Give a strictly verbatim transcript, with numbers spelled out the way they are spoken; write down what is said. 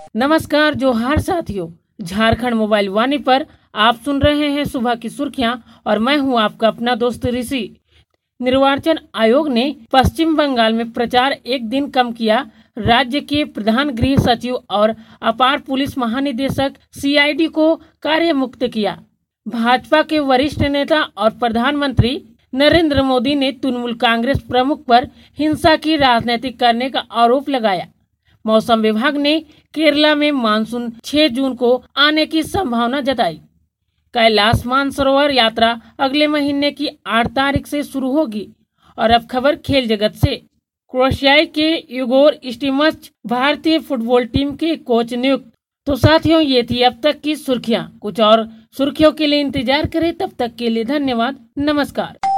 नमस्कार जोहार साथियों, झारखंड मोबाइल वाणी पर आप सुन रहे हैं सुबह की सुर्खियां और मैं हूं आपका अपना दोस्त ऋषि। निर्वाचन आयोग ने पश्चिम बंगाल में प्रचार एक दिन कम किया। राज्य के प्रधान गृह सचिव और अपार पुलिस महानिदेशक सीआईडी को कार्य मुक्त किया। भाजपा के वरिष्ठ नेता और प्रधानमंत्री नरेंद्र मोदी ने तृणमूल कांग्रेस प्रमुख पर हिंसा की राजनीति करने का आरोप लगाया। मौसम विभाग ने केरला में मानसून छह जून को आने की संभावना जताई। कैलाश मानसरोवर यात्रा अगले महीने की आठ तारीख से शुरू होगी। और अब खबर खेल जगत से। क्रोएशिया के इगोर स्टिमच भारतीय फुटबॉल टीम के कोच नियुक्त। तो साथियों, ये थी अब तक की सुर्खियां। कुछ और सुर्खियों के लिए इंतजार करें। तब तक के लिए धन्यवाद। नमस्कार।